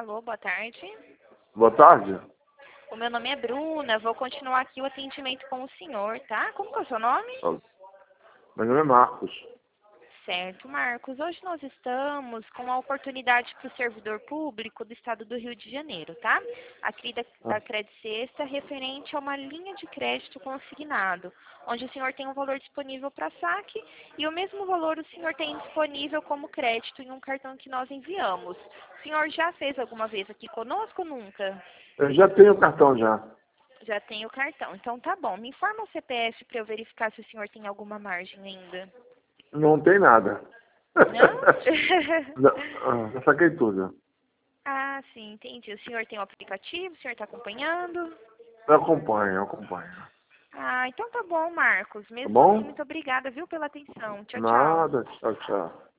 Alô, boa tarde. Boa tarde. O meu nome é Bruna, vou continuar aqui o atendimento com o senhor, tá? Como que é o seu nome? Meu nome é Marcos. Certo, Marcos. Hoje nós estamos com a oportunidade para o servidor público do estado do Rio de Janeiro, tá? Aqui da Crédito Sexta, referente a uma linha de crédito consignado, onde o senhor tem um valor disponível para saque e o mesmo valor o senhor tem disponível como crédito em um cartão que nós enviamos. O senhor já fez alguma vez aqui conosco ou nunca? Eu já tenho o cartão já. Já tem o cartão. Então tá bom. Me informa o CPF para eu verificar se o senhor tem alguma margem ainda. Não tem nada. Não? Já saquei tudo. Ah, sim, entendi. O senhor tem o aplicativo? O senhor está acompanhando? Eu acompanho. Ah, então tá bom, Marcos. Tá Mesmo assim, bom? muito obrigada, viu, pela atenção. Tchau, tchau. Nada. Tchau, tchau.